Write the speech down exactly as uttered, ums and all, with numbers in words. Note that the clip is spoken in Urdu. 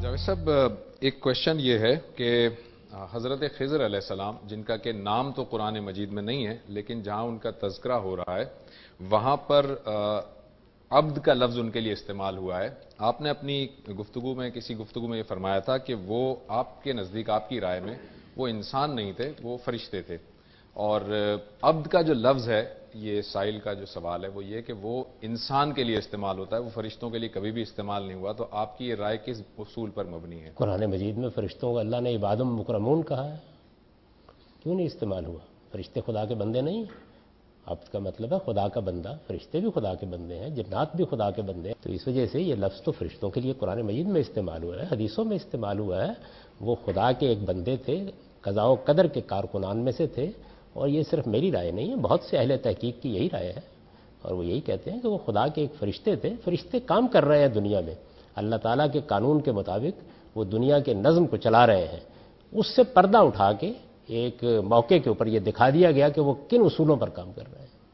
جاوید صاحب، ایک کوشچن یہ ہے کہ حضرت خضر علیہ السلام، جن کا کہ نام تو قرآن مجید میں نہیں ہے لیکن جہاں ان کا تذکرہ ہو رہا ہے وہاں پر عبد کا لفظ ان کے لیے استعمال ہوا ہے. آپ نے اپنی گفتگو میں کسی گفتگو میں یہ فرمایا تھا کہ وہ آپ کے نزدیک، آپ کی رائے میں، وہ انسان نہیں تھے، وہ فرشتے تھے. اور عبد کا جو لفظ ہے، یہ سائل کا جو سوال ہے وہ یہ کہ وہ انسان کے لیے استعمال ہوتا ہے، وہ فرشتوں کے لیے کبھی بھی استعمال نہیں ہوا. تو آپ کی یہ رائے کس اصول پر مبنی ہے؟ قرآن مجید میں فرشتوں کو اللہ نے عباد مکرمون کہا ہے، کیوں نہیں استعمال ہوا؟ فرشتے خدا کے بندے نہیں ہیں. عبد کا مطلب ہے خدا کا بندہ، فرشتے بھی خدا کے بندے ہیں، جنات بھی خدا کے بندے ہیں. تو اس وجہ سے یہ لفظ تو فرشتوں کے لیے قرآن مجید میں استعمال ہوا ہے، حدیثوں میں استعمال ہوا ہے. وہ خدا کے ایک بندے تھے، قضاء و قدر کے کارکنان میں سے تھے. اور یہ صرف میری رائے نہیں ہے، بہت سے اہل تحقیق کی یہی رائے ہے، اور وہ یہی کہتے ہیں کہ وہ خدا کے ایک فرشتے تھے. فرشتے کام کر رہے ہیں دنیا میں، اللہ تعالیٰ کے قانون کے مطابق وہ دنیا کے نظم کو چلا رہے ہیں. اس سے پردہ اٹھا کے ایک موقع کے اوپر یہ دکھا دیا گیا کہ وہ کن اصولوں پر کام کر رہے ہیں.